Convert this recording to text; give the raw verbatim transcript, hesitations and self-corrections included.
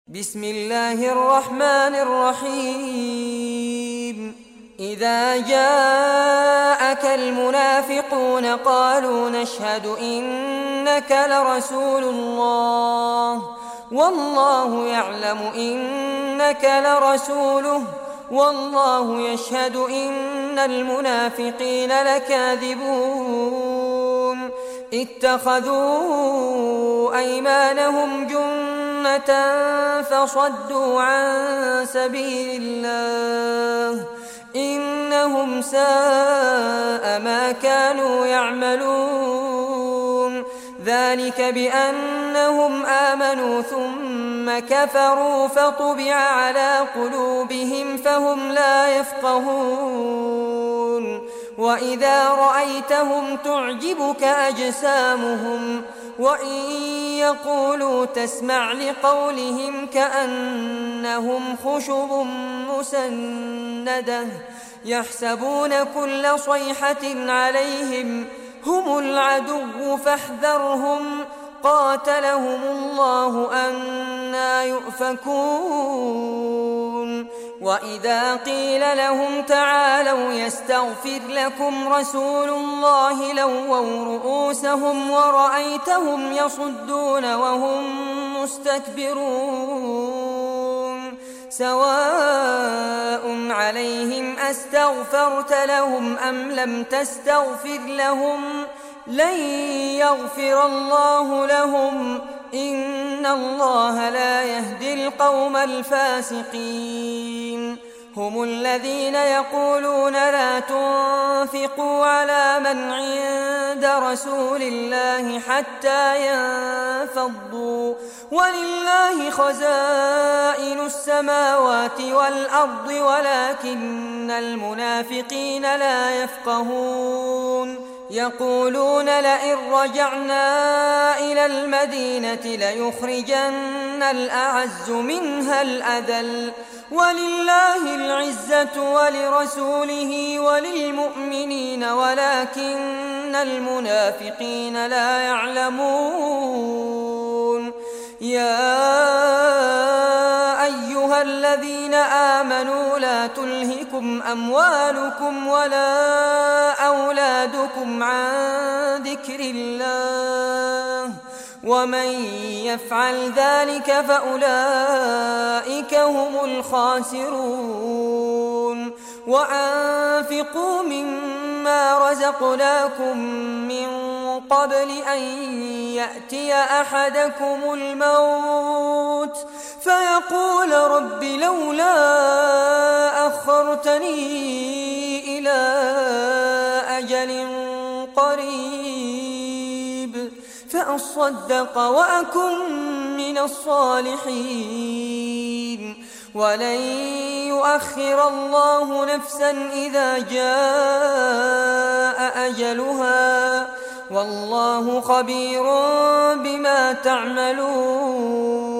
بسم الله الرحمن الرحيم إذا جاءك المنافقون قالوا نشهد إنك لرسول الله والله يعلم إنك لرسوله والله يشهد إن المنافقين لكاذبون اتخذوا أيمانهم جنة فصدوا عن سبيل الله إنهم ساء ما كانوا يعملون ذلك بأنهم آمنوا ثم كفروا فطبع على قلوبهم فهم لا يفقهون وإذا رأيتهم تعجبك أجسامهم وإن يقولوا تسمع لقولهم كأنهم خشب مسندة يحسبون كل صيحة عليهم هم العدو فاحذرهم قاتلهم الله أنى يؤفكون وإذا قيل لهم تعالوا يستغفر لكم رسول الله لووا رؤوسهم ورأيتهم يصدون وهم مستكبرون سواء عليهم أستغفرت لهم أم لم تستغفر لهم لن يغفر الله لهم إن الله لا يهدي القوم الفاسقين هم الذين يقولون لا تنفقوا على من عند رسول الله حتى ينفضوا ولله خزائن السماوات والأرض ولكن المنافقين لا يفقهون يقولون لئن رجعنا إلى المدينة ليخرجن الأعز منها الأذل ولله العزة ولرسوله وللمؤمنين ولكن المنافقين لا يعلمون يا أيها الذين آمنوا لا تلهكم أموالكم ولا أولادكم عن ذكر الله ومن يفعل ذلك فأولئك هم الخاسرون وأنفقوا مما رزقناكم من قبل أن يأتي أحدكم الموت فيقول رب لولا أخرتني إلى أجل قريب فأصدق وأكن من الصالحين ولن يؤخر الله نفسا إذا جاء أجلها والله خبير بما تعملون